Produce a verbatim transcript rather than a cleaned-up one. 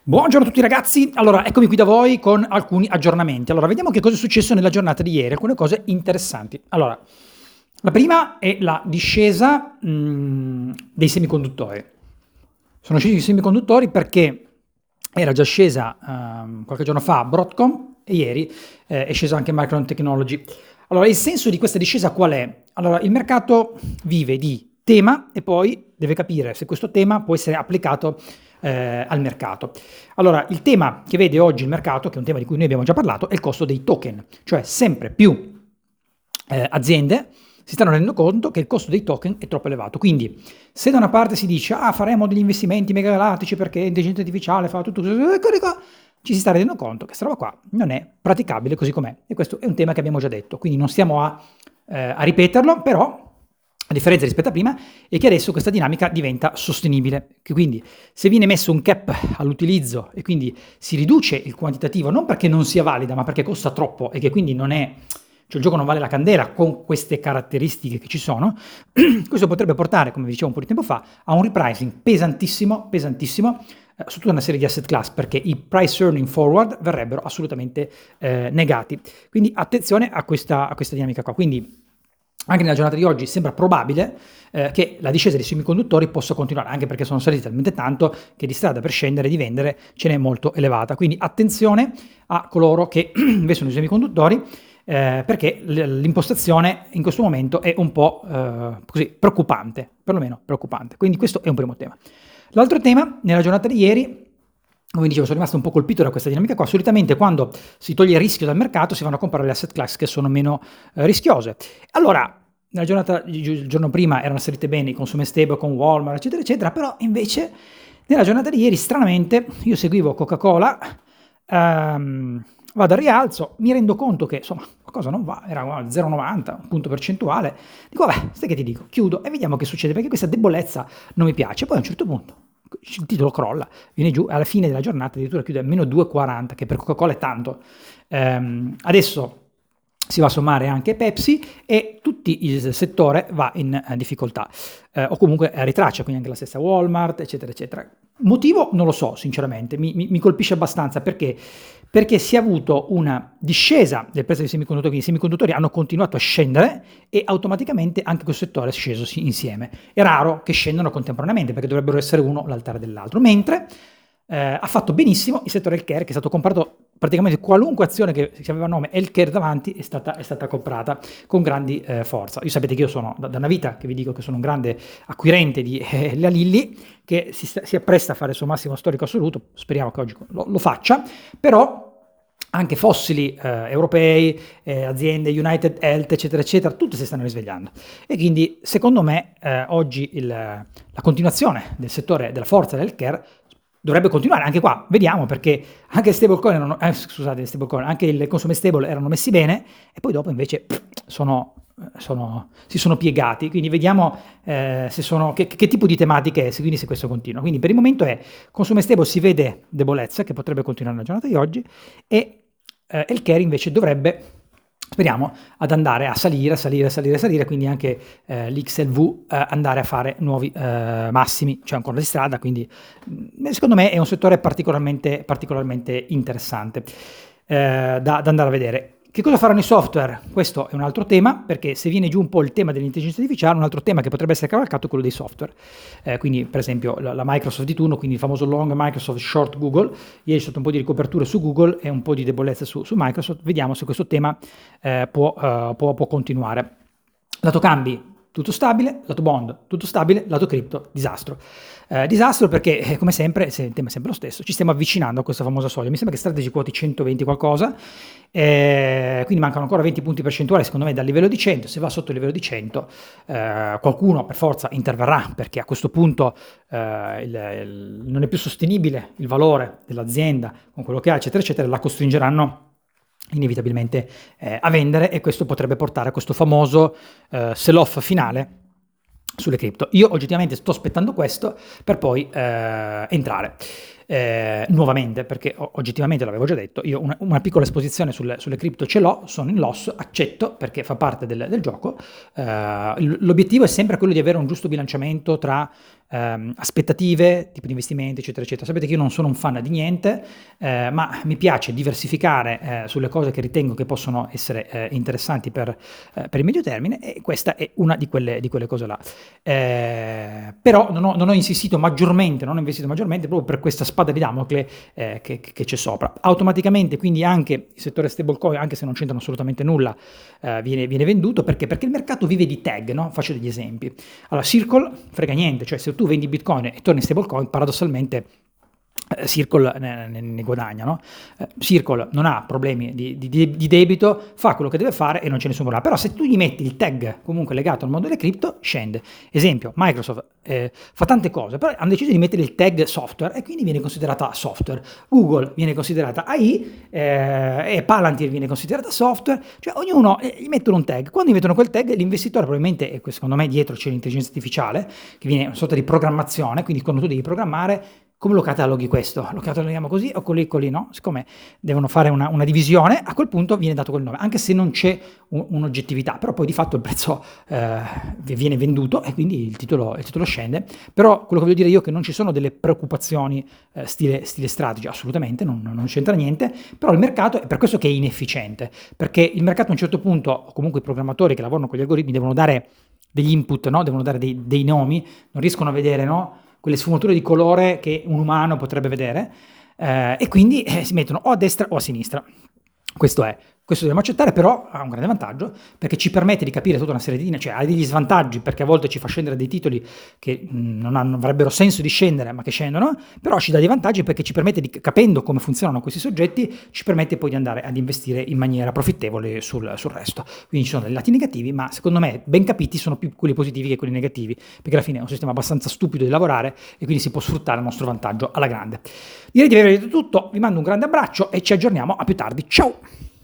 Buongiorno a tutti ragazzi, allora eccomi qui da voi con alcuni aggiornamenti. Allora vediamo che cosa è successo nella giornata di ieri, alcune cose interessanti. Allora, la prima è la discesa mh, dei semiconduttori. Sono scesi i semiconduttori perché era già scesa um, qualche giorno fa Broadcom e ieri eh, è scesa anche Micron Technology. Allora, il senso di questa discesa qual è? Allora, il mercato vive di tema e poi deve capire se questo tema può essere applicato eh, al mercato. Allora, il tema che vede oggi il mercato, che è un tema di cui noi abbiamo già parlato, è il costo dei token, cioè sempre più eh, aziende si stanno rendendo conto che il costo dei token è troppo elevato. Quindi, se da una parte si dice ah, faremo degli investimenti mega galattici perché l'intelligenza artificiale fa tutto questo, ci si sta rendendo conto che questa roba qua non è praticabile così com'è. E questo è un tema che abbiamo già detto, quindi non stiamo a, eh, a ripeterlo, però a differenza rispetto a prima è che adesso questa dinamica diventa sostenibile, che quindi se viene messo un cap all'utilizzo e quindi si riduce il quantitativo, non perché non sia valida, ma perché costa troppo e che quindi non è, cioè il gioco non vale la candela con queste caratteristiche che ci sono, questo potrebbe portare, come vi dicevo un po' di tempo fa, a un repricing pesantissimo, pesantissimo, eh, su tutta una serie di asset class, perché i price earning forward verrebbero assolutamente eh, negati. Quindi attenzione a questa, a questa dinamica qua. Quindi anche nella giornata di oggi sembra probabile eh, che la discesa dei semiconduttori possa continuare, anche perché sono saliti talmente tanto che di strada per scendere, di vendere, ce n'è molto elevata. Quindi attenzione a coloro che investono sui semiconduttori, eh, perché l'impostazione in questo momento è un po' eh, così preoccupante, perlomeno preoccupante. Quindi questo è un primo tema. L'altro tema, nella giornata di ieri, come dicevo, sono rimasto un po' colpito da questa dinamica qua. Solitamente quando si toglie il rischio dal mercato si vanno a comprare le asset class che sono meno eh, rischiose. Allora, nella giornata, il giorno prima erano salite bene i consumer stable con Walmart, eccetera, eccetera, però invece nella giornata di ieri, stranamente, io seguivo Coca-Cola, ehm, vado al rialzo, mi rendo conto che insomma qualcosa non va, era zero virgola novanta, un punto percentuale, dico vabbè, stai che ti dico, chiudo e vediamo che succede, perché questa debolezza non mi piace. Poi a un certo punto il titolo crolla, viene giù, alla fine della giornata addirittura chiude a meno due virgola quaranta, che per Coca-Cola è tanto. Ehm, adesso si va a sommare anche Pepsi e tutto il settore va in uh, difficoltà, eh, o comunque a ritraccia, quindi anche la stessa Walmart, eccetera, eccetera. Motivo non lo so, sinceramente, mi, mi, mi colpisce abbastanza perché, perché si è avuto una discesa del prezzo dei semiconduttori, quindi i semiconduttori hanno continuato a scendere e automaticamente anche questo settore è sceso insieme. È raro che scendano contemporaneamente perché dovrebbero essere uno l'altare dell'altro, mentre eh, ha fatto benissimo il settore healthcare, che è stato comprato praticamente qualunque azione che, che aveva nome healthcare davanti è stata, è stata comprata con grandi eh, forza. Io sapete che io sono da, da una vita che vi dico che sono un grande acquirente di eh, la Lilly, che si, sta, si appresta a fare il suo massimo storico assoluto, speriamo che oggi lo, lo faccia, però anche fossili eh, europei, eh, aziende United Health, eccetera, eccetera, tutte si stanno risvegliando. E quindi, secondo me, eh, oggi il, la continuazione del settore della forza dell'healthcare dovrebbe continuare anche qua. Vediamo, perché anche il stablecoin erano, eh, scusate, stablecoin, anche il consumer stable erano messi bene e poi dopo invece pff, sono, sono, si sono piegati. Quindi vediamo eh, se sono, che, che tipo di tematiche è, se, quindi se questo continua. Quindi per il momento è consumer stable, si vede debolezza che potrebbe continuare nella giornata di oggi e eh, healthcare invece dovrebbe, speriamo, ad andare a salire, a salire, a salire, a salire, quindi anche eh, l'X L V eh, andare a fare nuovi eh, massimi, c'è ancora di strada, quindi mh, secondo me è un settore particolarmente, particolarmente interessante eh, da, da andare a vedere. Che cosa faranno i software? Questo è un altro tema, perché se viene giù un po' il tema dell'intelligenza artificiale, un altro tema che potrebbe essere cavalcato è quello dei software. Eh, quindi, per esempio, la, la Microsoft di turno, quindi il famoso long Microsoft, short Google. Ieri c'è stato un po' di ricoperture su Google e un po' di debolezza su, su Microsoft. Vediamo se questo tema eh, può, uh, può, può continuare. Lato cambi, tutto stabile, lato bond, tutto stabile, lato cripto, disastro. Eh, disastro perché, eh, come sempre, se il tema è sempre lo stesso, ci stiamo avvicinando a questa famosa soglia. Mi sembra che Strategy quoti centoventi qualcosa, eh, quindi mancano ancora venti punti percentuali, secondo me, dal livello di cento. Se va sotto il livello di cento, eh, qualcuno per forza interverrà, perché a questo punto eh, il, il, non è più sostenibile il valore dell'azienda con quello che ha, eccetera, eccetera, la costringeranno inevitabilmente eh, a vendere, e questo potrebbe portare a questo famoso eh, sell-off finale sulle cripto. Io oggettivamente sto aspettando questo per poi eh, entrare eh, nuovamente, perché oggettivamente, l'avevo già detto, io una, una piccola esposizione sulle, sulle cripto ce l'ho, sono in loss, accetto perché fa parte del, del gioco. Eh, l'obiettivo è sempre quello di avere un giusto bilanciamento tra ehm, aspettative, tipo di investimenti, eccetera, eccetera. Sapete che io non sono un fan di niente, eh, ma mi piace diversificare eh, sulle cose che ritengo che possono essere eh, interessanti per, eh, per il medio termine, e questa è una di quelle, di quelle cose là. Eh, però non ho, non ho insistito maggiormente, non ho investito maggiormente proprio per questa spada di Damocle eh, che, che c'è sopra. Automaticamente quindi anche il settore stablecoin, anche se non c'entrano assolutamente nulla, eh, viene, viene venduto perché? Perché il mercato vive di tag, no? Faccio degli esempi. Allora, Circle frega niente, cioè se tu vendi Bitcoin e torni in stablecoin, paradossalmente eh, Circle ne, ne, ne guadagna, no? Eh, Circle non ha problemi di, di, di debito, fa quello che deve fare e non c'è nessun problema. Però se tu gli metti il tag comunque legato al mondo delle cripto, scende. Esempio, Microsoft eh, fa tante cose, però hanno deciso di mettere il tag software e quindi viene considerata software. Google viene considerata A I eh, e Palantir viene considerata software, cioè ognuno eh, gli mettono un tag. Quando gli mettono quel tag, l'investitore probabilmente, e secondo me dietro c'è l'intelligenza artificiale, che viene una sorta di programmazione, quindi quando tu devi programmare, come lo cataloghi questo? Lo cataloghiamo così o con lì, con lì, no? Siccome devono fare una, una divisione, a quel punto viene dato quel nome, anche se non c'è un, un'oggettività, però poi di fatto il prezzo eh, viene venduto e quindi il titolo, il titolo scende. Però quello che voglio dire io è che non ci sono delle preoccupazioni eh, stile, stile strategy, assolutamente, non, non c'entra niente, però il mercato è per questo che è inefficiente, perché il mercato a un certo punto, o comunque i programmatori che lavorano con gli algoritmi, devono dare degli input, no? Devono dare dei, dei nomi, non riescono a vedere, no? Quelle sfumature di colore che un umano potrebbe vedere, eh, e quindi eh, si mettono o a destra o a sinistra. Questo è. Questo dobbiamo accettare, però ha un grande vantaggio perché ci permette di capire tutta una serie di, cioè ha degli svantaggi perché a volte ci fa scendere dei titoli che mh, non, hanno, non avrebbero senso di scendere ma che scendono, però ci dà dei vantaggi perché ci permette di, capendo come funzionano questi soggetti, ci permette poi di andare ad investire in maniera profittevole sul, sul resto. Quindi ci sono dei lati negativi, ma secondo me ben capiti sono più quelli positivi che quelli negativi, perché alla fine è un sistema abbastanza stupido di lavorare e quindi si può sfruttare a nostro vantaggio alla grande. Direi di aver detto tutto, vi mando un grande abbraccio e ci aggiorniamo a più tardi. Ciao!